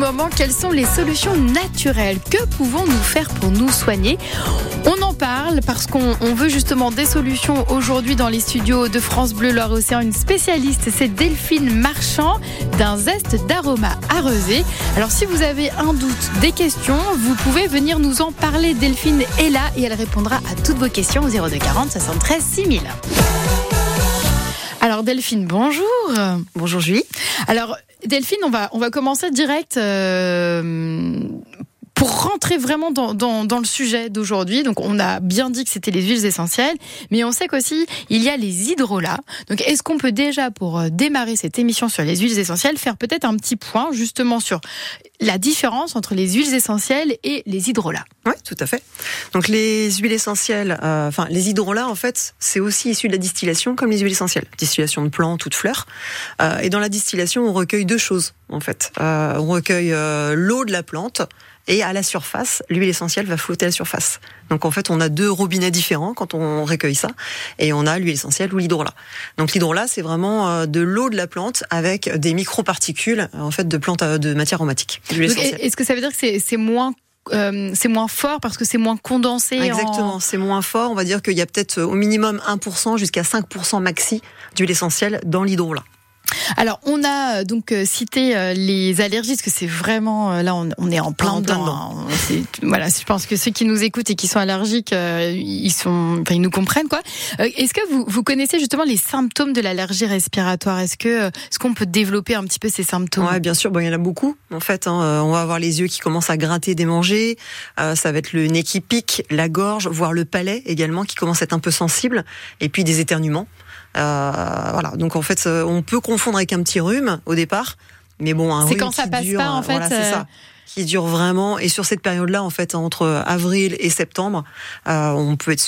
moment, quelles sont les solutions naturelles? Que pouvons-nous faire pour nous soigner? On en parle parce qu'on veut justement des solutions aujourd'hui dans les studios de France Bleu Loire-Océan. Une spécialiste, c'est Delphine Marchand d'un zeste d'aroma arrosé. Alors si vous avez un doute, des questions, vous pouvez venir nous en parler. Delphine est là et elle répondra à toutes vos questions au 02 40 73 6000. Alors Delphine, bonjour. Bonjour Julie. Alors Delphine, on va commencer direct pour rentrer vraiment dans le sujet d'aujourd'hui. Donc on a bien dit que c'était les huiles essentielles, mais on sait qu'aussi il y a les hydrolats. Donc est-ce qu'on peut déjà, pour démarrer cette émission sur les huiles essentielles, faire peut-être un petit point justement sur la différence entre les huiles essentielles et les hydrolats? Oui, tout à fait. Donc les huiles essentielles, les hydrolats en fait, c'est aussi issu de la distillation comme les huiles essentielles. Distillation de plantes ou de fleurs. Et dans la distillation, on recueille deux choses en fait. On recueille l'eau de la plante. Et à la surface, l'huile essentielle va flotter à la surface. Donc en fait, on a deux robinets différents quand on recueille ça. Et on a l'huile essentielle ou l'hydrolat. Donc l'hydrolat, c'est vraiment de l'eau de la plante avec des microparticules en fait de plantes de matière aromatique. Donc, est-ce que ça veut dire que c'est moins fort parce que c'est moins condensé? Exactement, c'est moins fort. On va dire qu'il y a peut-être au minimum 1% jusqu'à 5% maxi d'huile essentielle dans l'hydrolat. Alors, on a donc cité les allergies, parce que c'est vraiment, là, on est en plein dedans. Voilà, je pense que ceux qui nous écoutent et qui sont allergiques, ils nous comprennent, quoi. Est-ce que vous connaissez justement les symptômes de l'allergie respiratoire? Est-ce qu'on peut développer un petit peu ces symptômes? Ouais, bien sûr. Bon, il y en a beaucoup, en fait. On va avoir les yeux qui commencent à gratter, démanger. Ça va être le nez qui pique, la gorge, voire le palais également, qui commence à être un peu sensible. Et puis des éternuements. Voilà, donc en fait, on peut confondre avec un petit rhume au départ, mais bon, un rhume c'est quand ça passe pas, en fait. Voilà, c'est ça, qui dure vraiment. Et sur cette période-là, en fait, entre avril et septembre, on peut être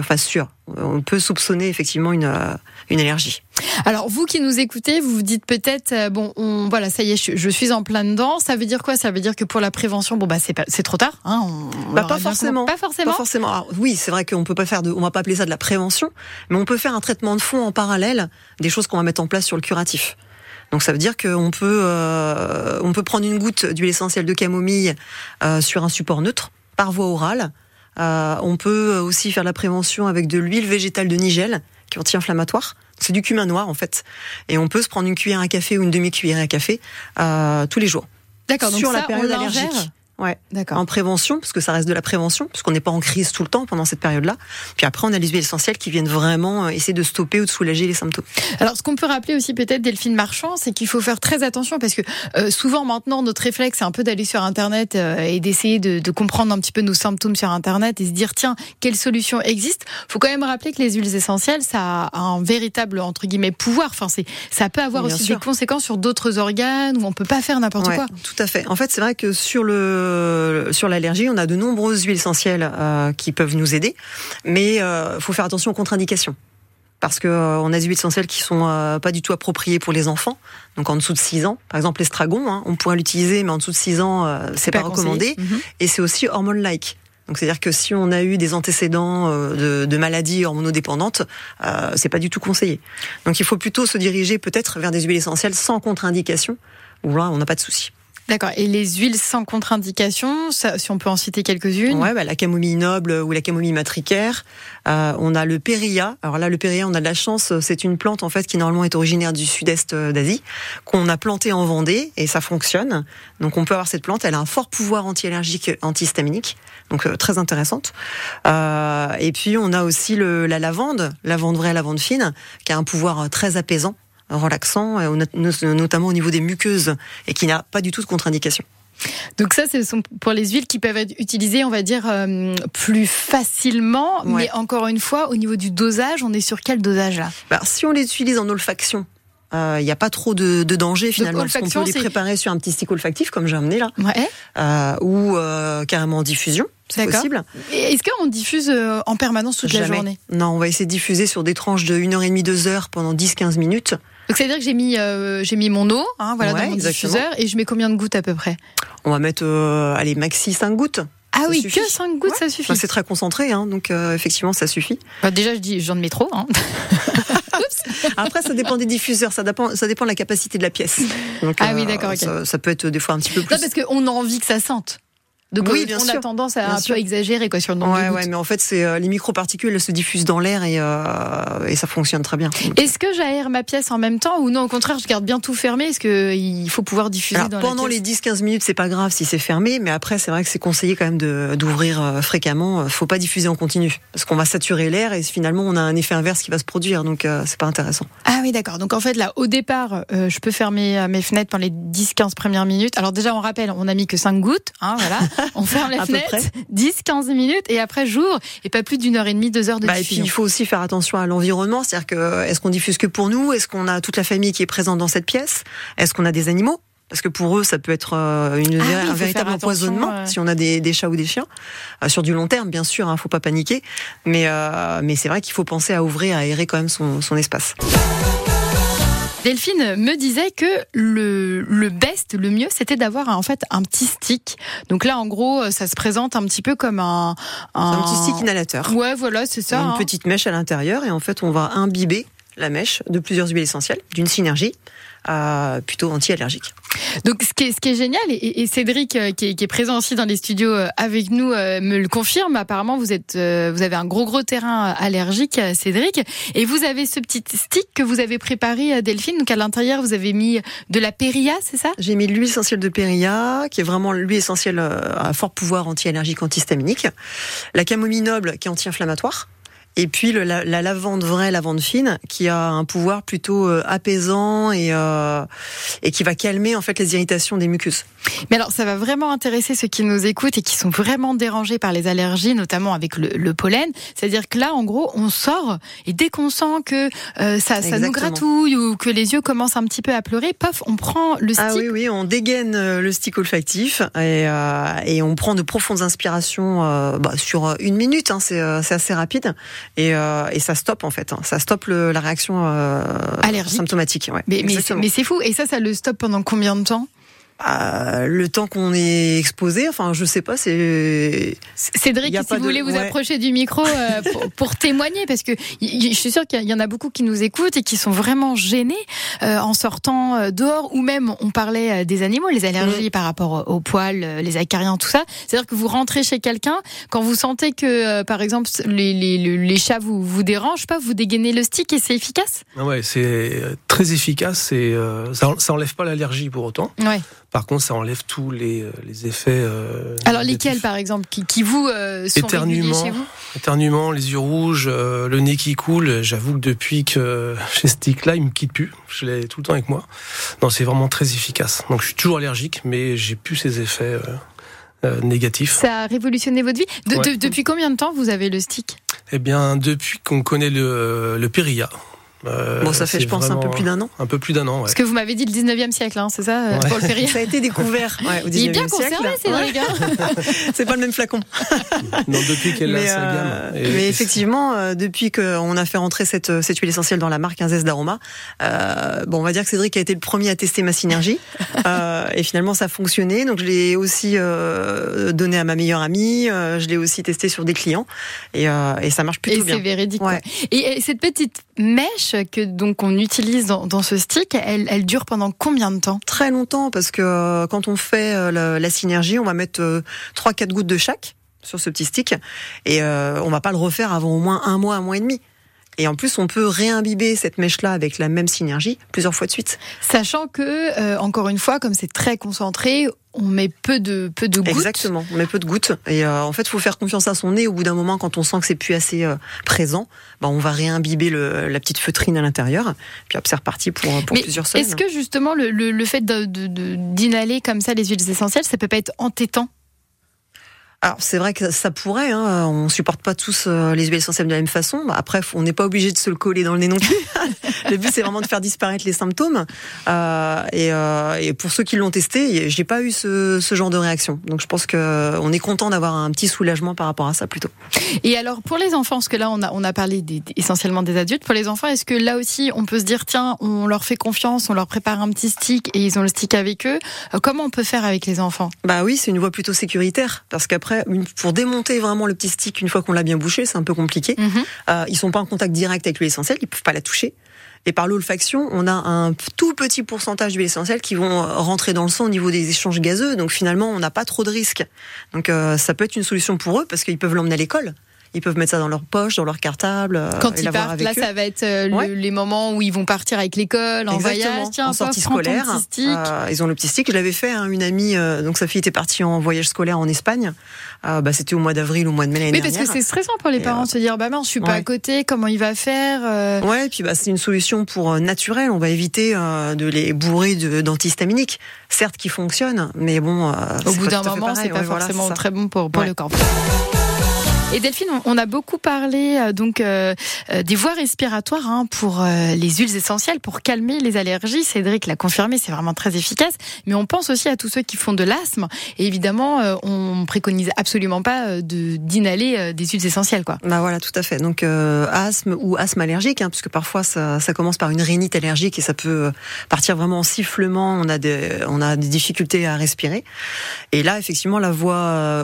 on peut soupçonner effectivement une allergie. Alors vous qui nous écoutez, vous vous dites peut-être voilà, ça y est, je suis en plein dedans. Ça veut dire quoi? Ça veut dire que pour la prévention, c'est trop tard, hein? Pas forcément. Pas forcément. Alors, oui, c'est vrai qu'on peut pas on va pas appeler ça de la prévention, mais on peut faire un traitement de fond en parallèle des choses qu'on va mettre en place sur le curatif. Donc ça veut dire qu'on peut prendre une goutte d'huile essentielle de camomille sur un support neutre par voie orale. On peut aussi faire la prévention avec de l'huile végétale de nigel, qui est anti-inflammatoire. C'est du cumin noir en fait. Et on peut se prendre une cuillère à café ou une demi-cuillère à café tous les jours. D'accord, donc sur ça, la période allergique. Ouais, d'accord. En prévention, parce que ça reste de la prévention, parce qu'on n'est pas en crise tout le temps pendant cette période-là. Puis après, on a les huiles essentielles qui viennent vraiment essayer de stopper ou de soulager les symptômes. Alors, ce qu'on peut rappeler aussi peut-être, Delphine Marchand, c'est qu'il faut faire très attention, parce que souvent maintenant, notre réflexe, c'est un peu d'aller sur Internet et d'essayer de comprendre un petit peu nos symptômes sur Internet et se dire, tiens, quelle solution existe? Il faut quand même rappeler que les huiles essentielles, ça a un véritable, entre guillemets, pouvoir. Enfin, ça peut avoir aussi des conséquences sur d'autres organes où on peut pas faire n'importe quoi. Tout à fait. En fait, c'est vrai que sur l'allergie, on a de nombreuses huiles essentielles qui peuvent nous aider, mais faut faire attention aux contre-indications. Parce que on a des huiles essentielles qui sont pas du tout appropriées pour les enfants, donc en dessous de 6 ans. Par exemple, l'estragon, on pourrait l'utiliser, mais en dessous de 6 ans, c'est pas recommandé. Et c'est aussi hormone-like. Donc c'est-à-dire que si on a eu des antécédents de maladies hormonodépendantes, c'est pas du tout conseillé. Donc il faut plutôt se diriger peut-être vers des huiles essentielles sans contre-indication, où là on n'a pas de souci. D'accord. Et les huiles sans contre-indication, si on peut en citer quelques-unes? Ouais, la camomille noble ou la camomille matricaire. On a le périlla. Alors là, le périlla, on a de la chance. C'est une plante, en fait, qui normalement est originaire du sud-est d'Asie, qu'on a plantée en Vendée, et ça fonctionne. Donc, on peut avoir cette plante. Elle a un fort pouvoir anti-allergique, antihistaminique. Donc, très intéressante. Et puis, on a aussi la lavande vraie, lavande fine, qui a un pouvoir très apaisant, relaxant, notamment au niveau des muqueuses, et qui n'a pas du tout de contre-indication. Donc ça, ce sont pour les huiles qui peuvent être utilisées, on va dire, plus facilement. Ouais. Mais encore une fois, au niveau du dosage, on est sur quel dosage là? Si on les utilise en olfaction, il n'y a pas trop de danger finalement, parce qu'on peut les préparer sur un petit stick olfactif, comme j'ai amené là, ou carrément en diffusion. C'est possible. Est-ce qu'on diffuse en permanence toute la journée? Non, on va essayer de diffuser sur des tranches de 1h30, 2 heures pendant 10-15 minutes. Donc, c'est-à-dire que j'ai mis mon eau, dans mon diffuseur, et je mets combien de gouttes à peu près? On va mettre, maxi 5 gouttes. Ah ça suffit. Que 5 gouttes, ça suffit. C'est très concentré, donc effectivement, ça suffit. Déjà, j'en mets trop. Oups. Après, ça dépend des diffuseurs, ça dépend de la capacité de la pièce. Donc, Oui, d'accord. Okay. Ça peut être des fois un petit peu plus. Non, parce qu'on a envie que ça sente. Donc oui, bien on sûr. a tendance à un peu exagérer sur le nombre de gouttes. Ouais, mais en fait, c'est les microparticules, elles se diffusent dans l'air et ça fonctionne très bien. Donc, est-ce que j'aère ma pièce en même temps ou non, au contraire, je garde bien tout fermé? Est-ce qu'il faut pouvoir diffuser dans la pièce? Pendant les 10-15 minutes, c'est pas grave si c'est fermé, mais après, c'est vrai que c'est conseillé quand même d'ouvrir fréquemment. Faut pas diffuser en continu parce qu'on va saturer l'air et finalement, on a un effet inverse qui va se produire, donc c'est pas intéressant. Ah oui, d'accord. Donc en fait, là, au départ, je peux fermer mes fenêtres pendant les 10-15 premières minutes. Alors déjà, on rappelle, on a mis que 5 gouttes, voilà. On ferme les fenêtres. 10-15 minutes et après j'ouvre et pas plus d'une heure et demie, 2 heures de diffusion. Et puis il faut aussi faire attention à l'environnement, c'est-à-dire que est-ce qu'on diffuse que pour nous, est-ce qu'on a toute la famille qui est présente dans cette pièce, est-ce qu'on a des animaux, parce que pour eux ça peut être un véritable empoisonnement si on a des chats ou des chiens sur du long terme bien sûr, faut pas paniquer, mais c'est vrai qu'il faut penser à ouvrir, à aérer quand même son espace. Delphine me disait que le best, le mieux, c'était d'avoir en fait un petit stick. Donc là, en gros, ça se présente un petit peu comme un petit stick inhalateur. Ouais, voilà, c'est ça. Une petite mèche à l'intérieur et en fait, on va imbiber la mèche de plusieurs huiles essentielles, d'une synergie plutôt anti-allergique. Donc ce qui est génial, et Cédric qui est présent aussi dans les studios avec nous me le confirme, apparemment vous avez un gros terrain allergique, Cédric, et vous avez ce petit stick que vous avez préparé, Delphine. Donc à l'intérieur vous avez mis de la périlla, c'est ça? J'ai mis l'huile essentielle de périlla, qui est vraiment l'huile essentielle à fort pouvoir anti-allergique, antihistaminique, la camomille noble qui est anti-inflammatoire, et puis la lavande vraie, lavande fine, qui a un pouvoir plutôt apaisant et qui va calmer en fait les irritations des muqueuses. Mais alors, ça va vraiment intéresser ceux qui nous écoutent et qui sont vraiment dérangés par les allergies, notamment avec le pollen. C'est-à-dire que là, en gros, on sort et dès qu'on sent que ça nous gratouille ou que les yeux commencent un petit peu à pleurer, paf, on prend le stick. Ah oui, on dégaine le stick olfactif et on prend de profondes inspirations sur 1 minute. C'est assez rapide. Et ça stoppe en fait, ça stoppe la réaction allergique symptomatique. Ouais, mais c'est fou. Et ça le stoppe pendant combien de temps? Le temps qu'on est exposé, je sais pas, c'est... Cédric, si vous voulez vous approcher du micro pour témoigner, parce que je suis sûre qu'il y en a beaucoup qui nous écoutent et qui sont vraiment gênés en sortant dehors, ou même, on parlait des animaux, les allergies par rapport aux poils, les acariens, tout ça. C'est-à-dire que vous rentrez chez quelqu'un, quand vous sentez que, par exemple, les chats vous dérangent pas, vous dégainez le stick et c'est efficace? Ouais, c'est très efficace et ça enlève pas l'allergie pour autant. Ouais. Par contre, ça enlève tous les effets. Alors lesquels, par exemple, qui vous sont réguliers chez vous? Éternuement, les yeux rouges, le nez qui coule. J'avoue que depuis que j'ai ce stick-là, il me quitte plus. Je l'ai tout le temps avec moi. Non, c'est vraiment très efficace. Donc je suis toujours allergique, mais j'ai plus ces effets négatifs. Ça a révolutionné votre vie. Depuis combien de temps vous avez le stick? Eh bien, depuis qu'on connaît le périlla. Ça fait, je pense, un peu plus d'un an. Un peu plus d'un an, ouais. Parce que vous m'avez dit le 19e siècle, c'est ça, pour le périlla? Ça a été découvert au 19e siècle. Il est bien conservé, Cédric. C'est pas le même flacon. Non, depuis qu'elle a sa gamme. Mais effectivement, depuis qu'on a fait rentrer cette huile essentielle dans la marque Un Zeste d'Aroma, on va dire que Cédric a été le premier à tester ma synergie. Et finalement, ça a fonctionné. Donc, je l'ai aussi donné à ma meilleure amie. Je l'ai aussi testé sur des clients. Et ça marche plutôt bien. Et c'est véridique. Ouais. Et cette petite mèche que donc on utilise dans ce stick, elle dure pendant combien de temps? Très longtemps, parce que quand on fait la synergie, on va mettre 3-4 gouttes de chaque sur ce petit stick, et on va pas le refaire avant au moins 1 mois, 1 mois et demi. Et en plus, on peut réimbiber cette mèche-là avec la même synergie plusieurs fois de suite. Sachant que, encore une fois, comme c'est très concentré, on met peu de gouttes. Exactement, on met peu de gouttes. Et en fait, il faut faire confiance à son nez. Au bout d'un moment, quand on sent que c'est plus assez présent, on va réimbiber la petite feutrine à l'intérieur. Puis hop, c'est reparti pour plusieurs semaines. Est-ce que justement, le fait d'inhaler comme ça les huiles essentielles, ça peut pas être entêtant? Alors c'est vrai que ça pourrait, on supporte pas tous les huiles essentielles de la même façon. Après, on n'est pas obligé de se le coller dans le nez non plus. Le but c'est vraiment de faire disparaître les symptômes. Et pour ceux qui l'ont testé, j'ai pas eu ce genre de réaction. Donc je pense que on est content d'avoir un petit soulagement par rapport à ça plutôt. Et alors pour les enfants, parce que là on a parlé essentiellement des adultes. Pour les enfants, est-ce que là aussi on peut se dire tiens, on leur fait confiance, on leur prépare un petit stick et ils ont le stick avec eux. Comment on peut faire avec les enfants? Bah oui, c'est une voie plutôt sécuritaire, parce qu'après pour démonter vraiment le petit stick une fois qu'on l'a bien bouché, c'est un peu compliqué. Ils sont pas en contact direct avec l'huile essentielle, ils peuvent pas la toucher. Et par l'olfaction, on a un tout petit pourcentage d'huiles essentielles qui vont rentrer dans le sang au niveau des échanges gazeux. Donc finalement, on n'a pas trop de risques. Donc ça peut être une solution pour eux parce qu'ils peuvent l'emmener à l'école. Ils peuvent mettre ça dans leur poche, dans leur cartable. Quand ils partent, là, ça va être les moments où ils vont partir avec l'école, en voyage. Tiens, en sortie scolaire. Ils ont le petit stick. Je l'avais fait, une amie, donc sa fille était partie en voyage scolaire en Espagne. C'était au mois d'avril, au mois de mai l'année dernière. Oui, parce que c'est stressant pour les parents de se dire, mince, je suis pas à côté, comment il va faire Ouais, et puis c'est une solution pour naturelle. On va éviter de les bourrer d'antihistaminiques. Certes, qui fonctionnent, mais bon. Au bout d'un moment, c'est pas forcément très bon pour le corps. Et Delphine, on a beaucoup parlé des voies respiratoires pour les huiles essentielles pour calmer les allergies. Cédric l'a confirmé, c'est vraiment très efficace. Mais on pense aussi à tous ceux qui font de l'asthme. Et évidemment, on préconise absolument pas d'inhaler des huiles essentielles, quoi. Voilà, tout à fait. Donc asthme ou asthme allergique, puisque parfois ça commence par une rhinite allergique et ça peut partir vraiment en sifflement. On a des difficultés à respirer. Et là, effectivement, la voie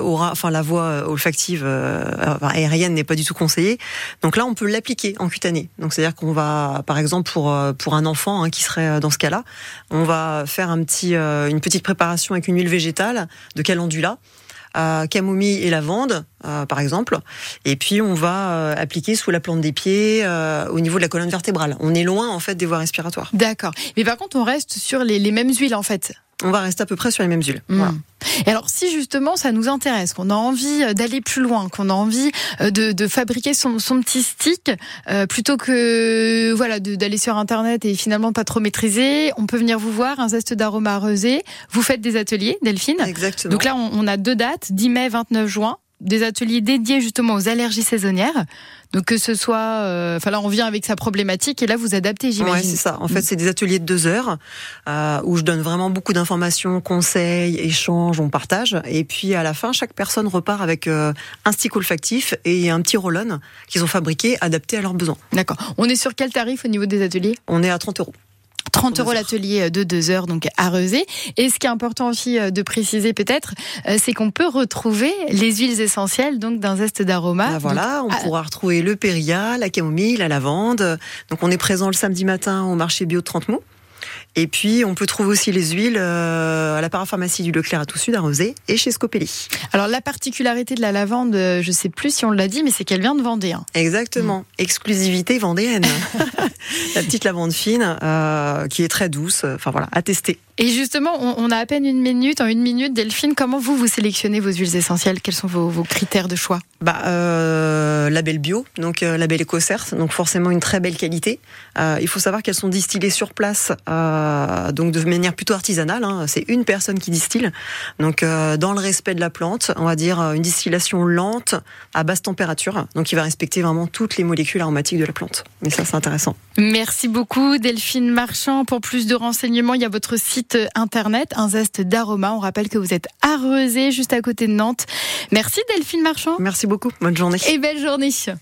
olfactive aérienne n'est pas du tout conseillée. Donc là, on peut l'appliquer en cutané. Donc c'est-à-dire qu'on va, par exemple, pour un enfant qui serait dans ce cas-là, on va faire une petite préparation avec une huile végétale de calendula, camomille et lavande, par exemple. Et puis on va appliquer sous la plante des pieds, au niveau de la colonne vertébrale. On est loin en fait des voies respiratoires. D'accord. Mais par contre, on reste sur les mêmes huiles en fait. On va rester à peu près sur les mêmes huiles. Voilà. Et alors, si justement ça nous intéresse, qu'on a envie d'aller plus loin, qu'on a envie de fabriquer son petit stick, plutôt que d'aller sur Internet et finalement pas trop maîtriser, on peut venir vous voir, un zeste d'aroma rosé. Vous faites des ateliers, Delphine. Exactement. Donc là, on a 2 dates, 10 mai, 29 juin. Des ateliers dédiés justement aux allergies saisonnières. Donc que ce soit, là on vient avec sa problématique et là vous adaptez, j'imagine. Ouais, c'est ça. En fait, c'est des ateliers de 2 heures où je donne vraiment beaucoup d'informations, conseils, échanges, on partage. Et puis à la fin, chaque personne repart avec un stick olfactif et un petit roll-on qu'ils ont fabriqué, adapté à leurs besoins. D'accord. On est sur quel tarif au niveau des ateliers ? On est à 30 €. 30 € l'atelier de 2 heures, donc à Rezé. Et ce qui est important aussi de préciser peut-être, c'est qu'on peut retrouver les huiles essentielles donc d'un zeste d'aroma. On pourra retrouver le périlla, la camomille, la lavande. Donc on est présent le samedi matin au marché bio de Trente-Mots. Et puis, on peut trouver aussi les huiles à la parapharmacie du Leclerc à Toussus, à Rezé, et chez Scopelli. Alors, la particularité de la lavande, je ne sais plus si on l'a dit, mais c'est qu'elle vient de Vendée. Exactement. Exclusivité vendéenne. La petite lavande fine, qui est très douce. À tester. Et justement, on a à peine une minute. En 1 minute, Delphine, comment vous sélectionnez vos huiles essentielles ? Quels sont vos critères de choix ? Label bio, donc label EcoCert, donc forcément une très belle qualité. Il faut savoir qu'elles sont distillées sur place, donc de manière plutôt artisanale. C'est une personne qui distille. Donc dans le respect de la plante, on va dire une distillation lente à basse température. Donc il va respecter vraiment toutes les molécules aromatiques de la plante. Mais ça, c'est intéressant. Merci beaucoup Delphine Marchand. Pour plus de renseignements, il y a votre site internet, un zeste d'aroma. On rappelle que vous êtes à Rezé, juste à côté de Nantes. Merci Delphine Marchand. Merci beaucoup. Bonne journée. Et belle journée.